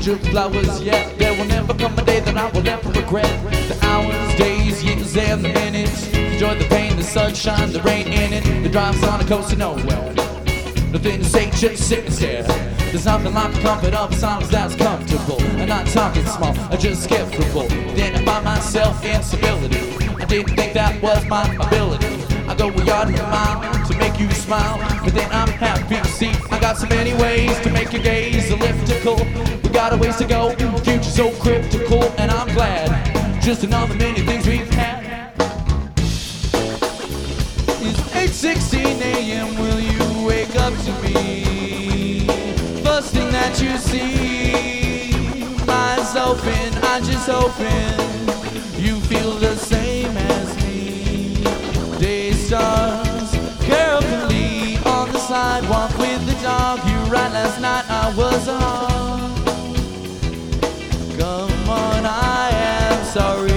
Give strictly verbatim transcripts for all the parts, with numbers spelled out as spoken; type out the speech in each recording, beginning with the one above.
stranger flowers yet. There will never come a day that I will ever regret. The hours, days, years, and the minutes. Enjoy the pain, the sunshine, the rain in it. The drives on the coast of nowhere. Nothing to say, just sit and stare. There's nothing like the comfort of silence that's comfortable. I'm not talking small, I'm just skeptical. Then I find myself in stability. I didn't think that was my ability. I go a yard and a mile to make you smile, but then I'm happy to see I got so many ways to make your gaze elliptical. We got a ways to go, the future's so cryptical, and I'm glad just another many things we've had. It's eight sixteen a m, will you wake up to me? First thing that you see, eyes open, I'm just hoping you feel the same as me. Day stars carefully on the sidewalk with the dog. You right, last night I was on. Come on, I am sorry.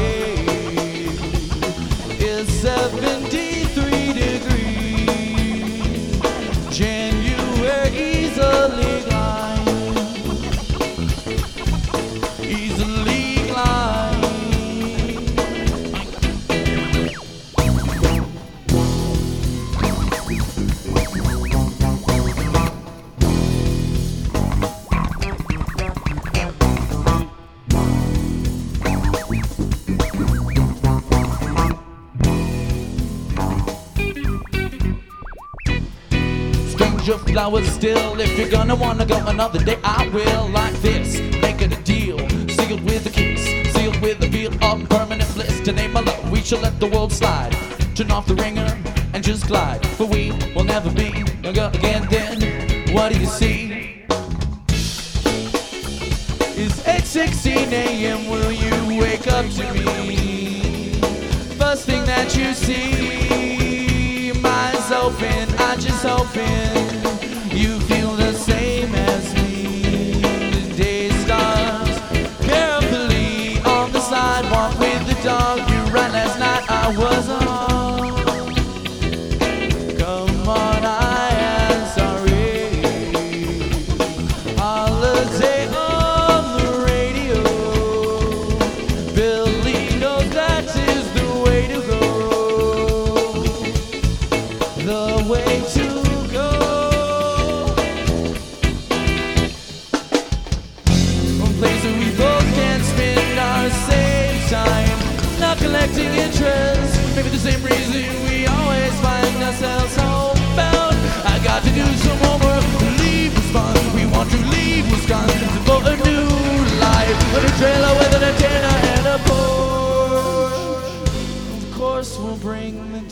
It's seventy-three degrees. January easily glide, easily glide. Stranger flowers still. If you're gonna wanna go another day, I will. Like this, make it a deal. Sealed with a kiss, sealed with a feel of permanent bliss. To name my love, we shall let the world slide. Turn off the ringer and just glide. For we will never be younger again then. What do you see? It's eight sixteen a m, will you wake up to me? First thing that you see, eyes open, I'm just hoping you feel the same as me. The day stars carefully on the sidewalk with the dog. You right, last night I was on. Come on, I am sorry. Holiday on the radio. Billy knows that is the way to go. The way to go. One place where we both can spend our same time, not collecting interest. Maybe the same reason we always find ourselves homebound. I got to do some homework, leave was fun. We want to leave Wisconsin for a new life, with a trailer with an antenna and a Porsche. Of course we'll bring the